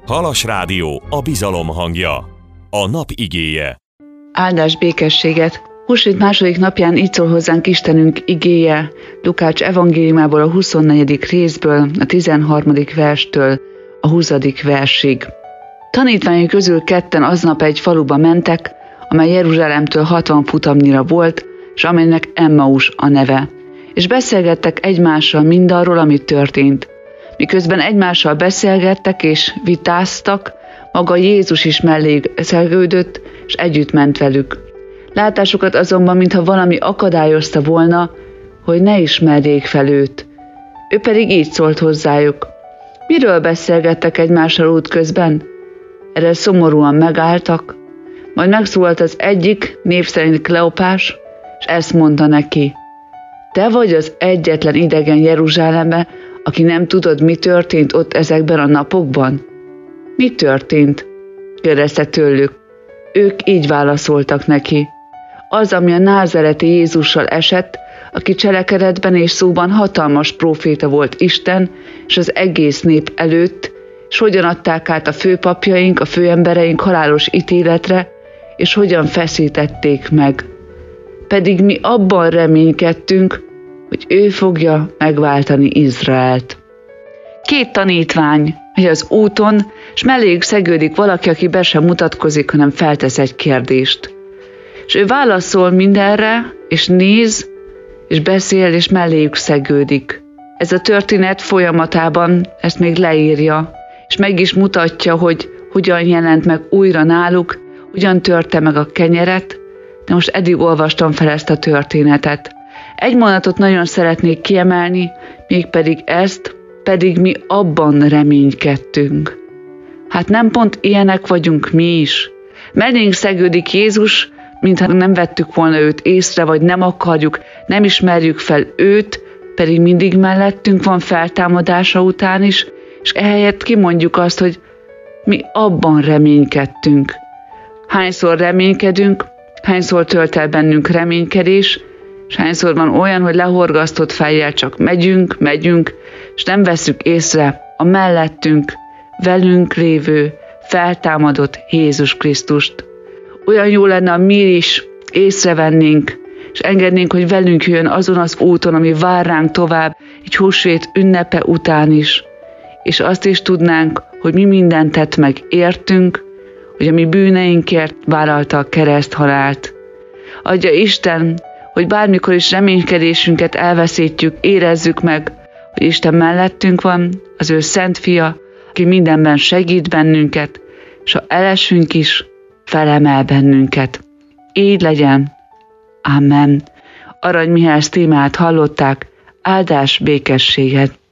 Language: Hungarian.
Halas Rádió, a bizalom hangja. A nap igéje. Áldás békességet! Húsvét második napján így szól hozzánk Istenünk igéje, Lukács evangéliumából a 24. részből, a 13. verstől a 20. versig. Tanítványai közül ketten aznap egy faluba mentek, amely Jeruzsálemtől 60 futamnyira volt, és amelynek Emmaus a neve. És beszélgettek egymással mindarról, ami történt. Miközben egymással beszélgettek és vitáztak, maga Jézus is melléjük szegődött, és együtt ment velük. Látásukat azonban, mintha valami akadályozta volna, hogy ne ismerjék fel őt. Ő pedig így szólt hozzájuk. Miről beszélgettek egymással útközben? Erre szomorúan megálltak, majd megszólalt az egyik, név szerint Kleopás, és ezt mondta neki. Te vagy az egyetlen idegen Jeruzsálemben, aki nem tudod, mi történt ott ezekben a napokban? Mi történt? Kérdezte tőlük. Ők így válaszoltak neki. Az, ami a názáreti Jézussal esett, aki cselekedetben és szóban hatalmas próféta volt Isten és az egész nép előtt, és hogyan adták át a főpapjaink, a főembereink halálos ítéletre, és hogyan feszítették meg. Pedig mi abban reménykedtünk, hogy ő fogja megváltani Izraelt. Két tanítvány megy az úton, és melléjük szegődik valaki, aki be sem mutatkozik, hanem feltesz egy kérdést. És ő válaszol mindenre, és néz, és beszél, és melléjük szegődik. Ez a történet folyamatában ezt még leírja, és meg is mutatja, hogy hogyan jelent meg újra náluk, hogyan törte meg a kenyeret, de most eddig olvastam fel ezt a történetet. Egy mondatot nagyon szeretnék kiemelni, mégpedig ezt, pedig mi abban reménykedtünk. Hát nem pont ilyenek vagyunk mi is. Mellénk szegődik Jézus, mintha nem vettük volna őt észre, vagy nem akarjuk, nem ismerjük fel őt, pedig mindig mellettünk van feltámadása után is, és ehelyett kimondjuk azt, hogy mi abban reménykedtünk. Hányszor reménykedünk, hányszor tölt el bennünk reménykedés, és hányszor van olyan, hogy lehorgasztott fejjel csak megyünk, és nem vesszük észre a mellettünk, velünk lévő, feltámadott Jézus Krisztust. Olyan jó lenne, ha mi is észrevennénk, és engednénk, hogy velünk jön azon az úton, ami vár ránk tovább, egy húsvét ünnepe után is. És azt is tudnánk, hogy mi mindent tett meg értünk, hogy a mi bűneinkért vállalta a kereszthalált. Adja Isten, hogy bármikor is reménykedésünket elveszítjük, érezzük meg, hogy Isten mellettünk van, az ő szent fia, aki mindenben segít bennünket, és ha elesünk is, felemel bennünket. Így legyen. Amen. Arany Mihály témát hallották, áldás békességet.